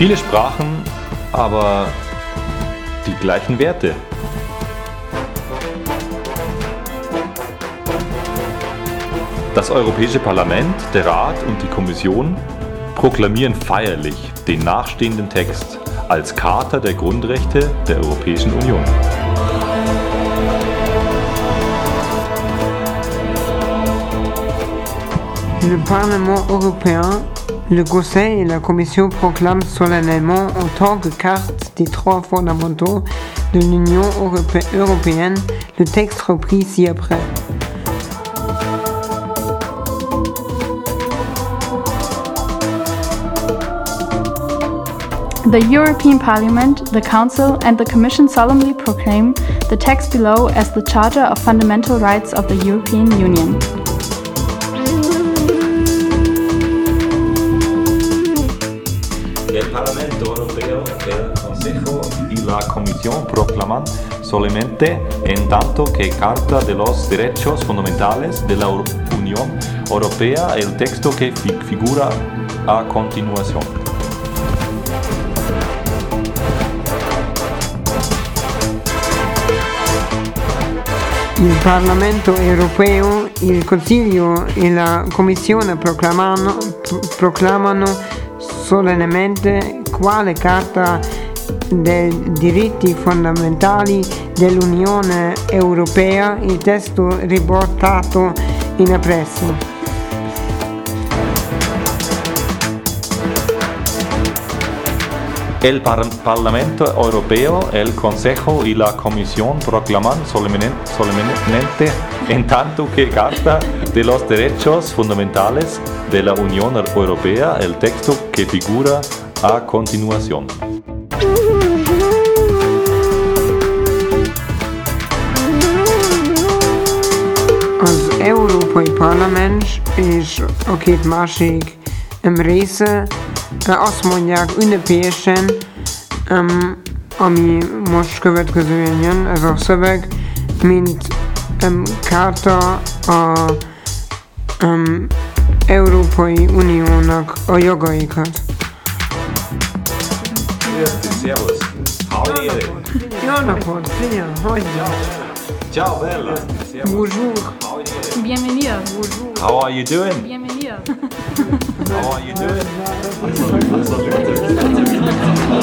Viele Sprachen, aber die gleichen Werte. Das Europäische Parlament, der Rat und die Kommission proklamieren feierlich den nachstehenden Text als Charta der Grundrechte der Europäischen Union. Le Parlement européen, le Conseil et la Commission proclament solennellement en tant que carte des droits fondamentaux de l'Union européenne le texte repris ci-après. The European Parliament, the Council and the Commission solemnly proclaim the text below as the Charter of Fundamental Rights of the European Union. El Parlamento Europeo, el Consejo y la Comisión proclaman solemnemente, en tanto que Carta de los Derechos Fundamentales de la Unión Europea, el texto que figura a continuación. Il Parlamento europeo, il Consiglio e la Commissione proclamano solennemente quale Carta dei diritti fondamentali dell'Unione Europea il testo riportato in appresso. El Parlamento Europeo, el Consejo y la Comisión proclaman solemnemente, en tanto que Carta de los Derechos Fundamentales de la Unión Europea, el texto que figura a continuación. Az Európai Parlament és a két másik része azt mondják ünnepélyesen, ami most következően jön, ez a szöveg, mint kárta a Európai Uniónak a jogaikat. Servus. Jó napot, figyelj, hagyja. Ciao, bella. Bonjour. Bienvenida. How are you doing? Bienvenida. How are you doing?